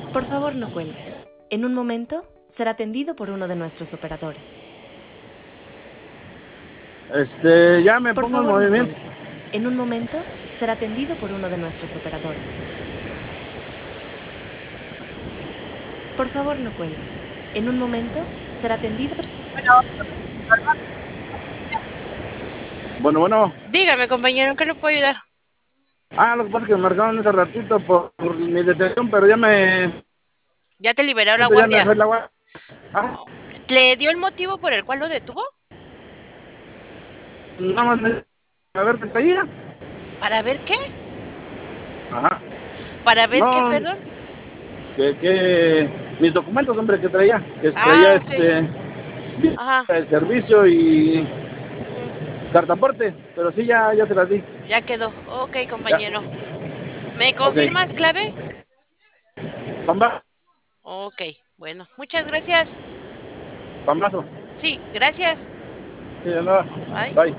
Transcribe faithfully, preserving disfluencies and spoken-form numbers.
Por favor, no cuelgue. En un momento, será atendido por uno de nuestros operadores. Este, ya me Por pongo en favor, no movimiento. cuelgue. En un momento, será atendido por uno de nuestros operadores. Por favor, no cuelgue. En un momento, será atendido. Bueno, bueno. Dígame, compañero, ¿en qué le puedo ayudar? Ah, lo que pasa es que me marcaron hace ratito por, por mi detención, pero ya me... ¿Ya te liberó la Ya me guardia? dejé la guardia. Ah, ¿Le dio el motivo por el cual lo detuvo? nada más me... A ver qué traía. ¿Para ver qué? Ajá. ¿Para ver qué, No, perdón? que, que... Mis documentos, hombre, que traía. Que traía Ah, ok. este... Ajá. El servicio y Ujú. cartaporte, pero sí, ya, ya se las di. Ya quedó. Ok, Ya, compañero. ¿Me ok. confirmas clave? Pamba, Ok, bueno. Muchas gracias. pambazo. Sí, gracias. Sí, de nada. Bye. Bye.